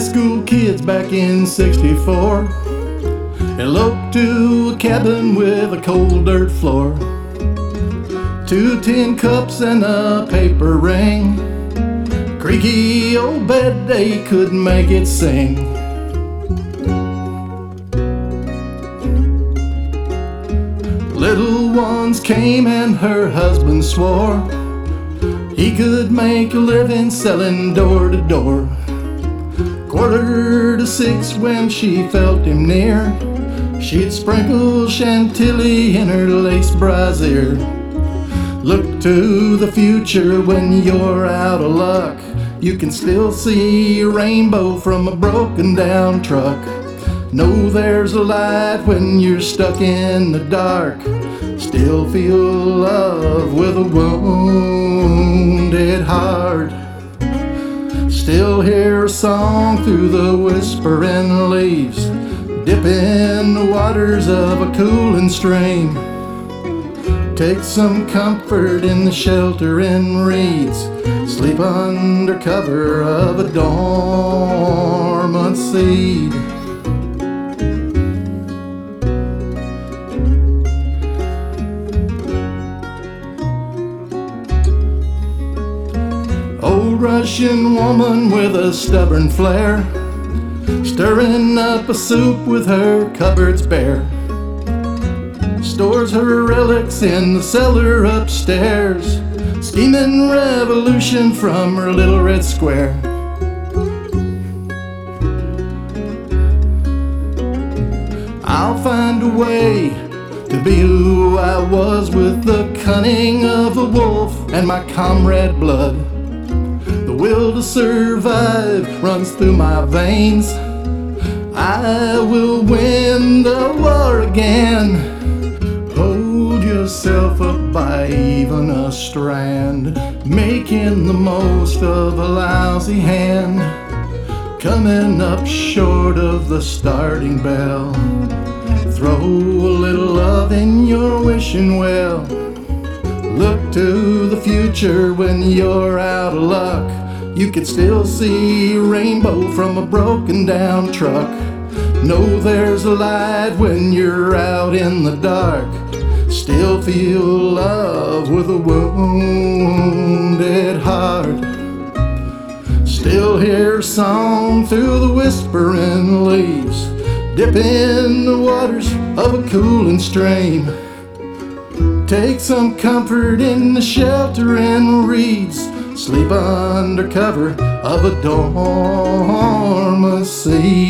school kids back in '64 eloped to a cabin with a cold dirt floor, 2 tin cups and a paper ring. Creaky old bed, they couldn't make it sing. Little ones came and her husband swore he could make a living selling door to door. 5:45 when she felt him near, she'd sprinkle chantilly in her lace brassiere. Look to the future when you're out of luck. You can still see a rainbow from a broken down truck. Know there's a light when you're stuck in the dark. Still feel love with a wounded heart. Still hear a song through the whispering leaves, dip in the waters of a cooling stream. Take some comfort in the sheltering reeds, sleep under cover of a dormant seed. Old Russian woman with a stubborn flair, stirring up a soup with her cupboards bare. Stores her relics in the cellar upstairs, scheming revolution from her little red square. I'll find a way to be who I was with the cunning of a wolf and my comrade blood. The will to survive runs through my veins. I will win the war again. Hold yourself up by even a strand, making the most of a lousy hand. Coming up short of the starting bell. Throw a little love in your wishing well. Look to the future when you're out of luck. You can still see a rainbow from a broken down truck. Know there's a light when you're out in the dark. Still feel love with a wounded heart. Still hear a song through the whispering leaves, dip in the waters of a cooling stream. Take some comfort in the sheltering reeds, sleep under cover of a dormant sea.